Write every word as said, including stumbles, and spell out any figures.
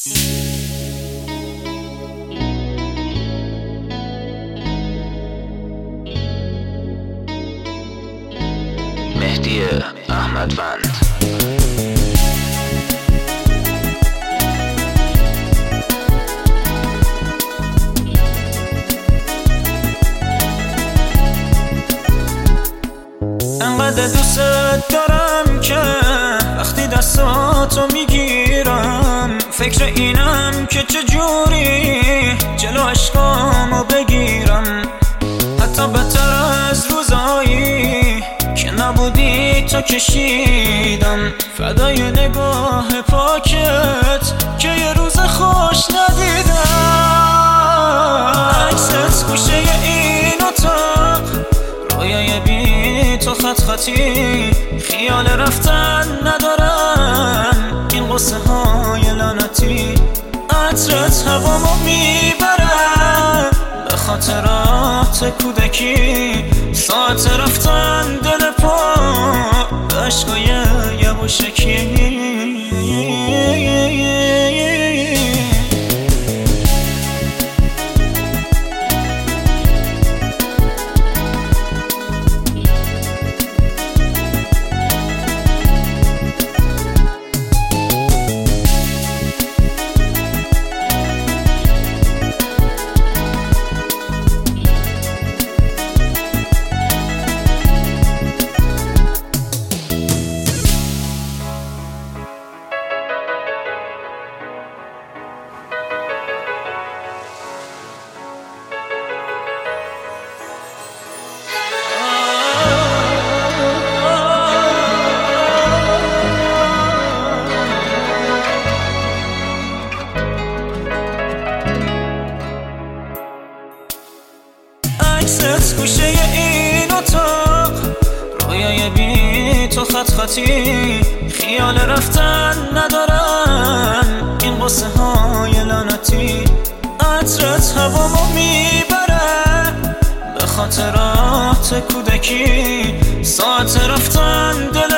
مهدی احمدوند. انقدر دوست دارم که وقتی دستاتو میگیرم فکر اینم که چجوری جلو عشقامو بگیرم. حتی بدتر از روزایی که نبودی تو کشیدم فدای نگاه پاکت که یه روز خوش ندیدم. عکست گوشه این اتاق، رویای بی تو خط خطی، خیال رفتن ندارم این قصه های لعنتی. عطرت هوامو میبرم به خاطرات کودکی، ساعت رفتن دل پا عشقای یواشکی. عکست گوشه این اتاق، رویای بی تو خط خطی، خیال رفتن ندارم این قصه های لعنتی. عطرت هوامو میبره به خاطرات کودکی، ساعت رفتن دل